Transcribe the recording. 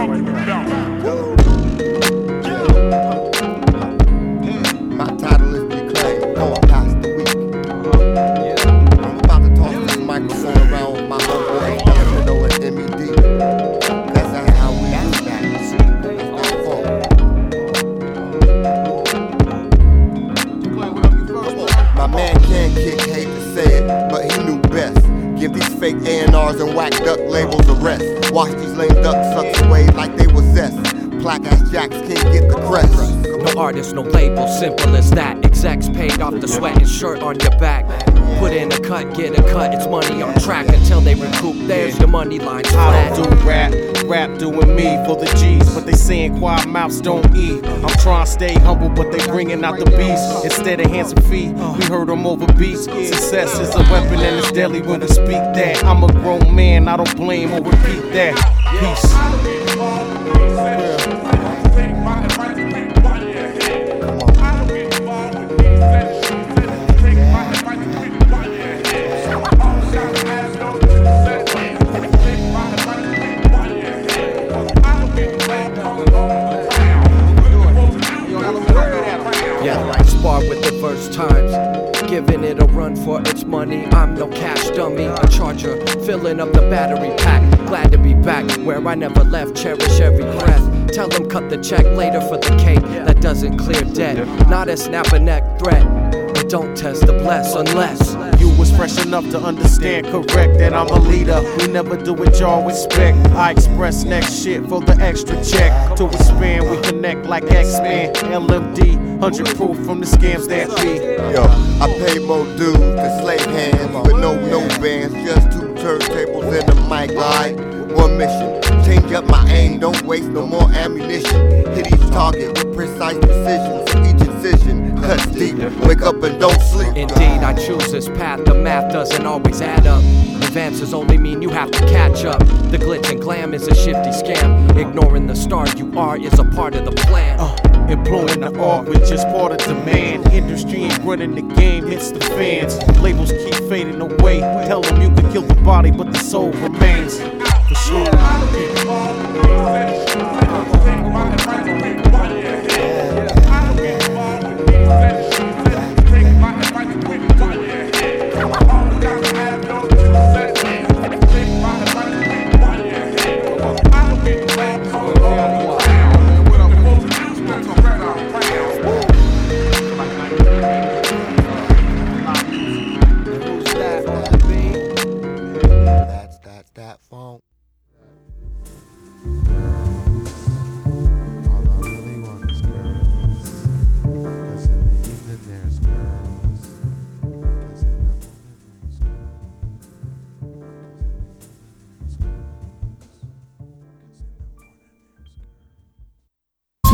My title is Reclaimed, going past the week. I'm about to toss this microphone around with my homeboy Domino and MED. That's how we do that. My man can't kick, hate to say it, but he knew best. Give these fake A&Rs and whack duck labels a rest. Watch these lame duck sucks away like they was zest. Plaque ass jacks can't get the crest. No artist, no label, simple as that. Execs paid off the sweat and shirt on your back. Put in a cut, get a cut, it's money on track until they recoup. There's your money line flat. I don't do rap doing me for the G's, but they saying quiet mouths don't eat. I'm trying to stay humble, but they bringing out the beast. Instead of handsome feet, we heard them over beats. Success is a weapon and it's deadly when we speak that. I'm a grown man, I don't blame or repeat that. Peace. Spar with the verse times, giving it a run for its money. I'm no cash dummy, a charger, filling up the battery pack. Glad to be back where I never left, cherish every breath. Tell them cut the check later for the cake that doesn't clear debt. Not a snap a neck threat, but don't test the bless unless you was fresh enough to understand correct that I'm a leader. We never do what y'all expect. I express next shit for the extra check. To expand, we connect like X-Men. LMD, 100 proof from the scams that be. Yo, I paid more dues than slave hands with no bands, just 2 turntables and a mic line. One mission, change up my aim, don't waste no more ammunition. Hit each target with precise precision, so each incision cuts deep. Wake up and don't sleep. Indeed, I choose this path, the math doesn't always add up. Advances only mean you have to catch up. The glitz and glam is a shifty scam. Ignoring the star you are is a part of the plan. Employing the art with just part of demand. Industry ain't running the game, hits the fans. Labels keep fading away. Tell them you can kill the body, but the soul remains. For sure. That phone.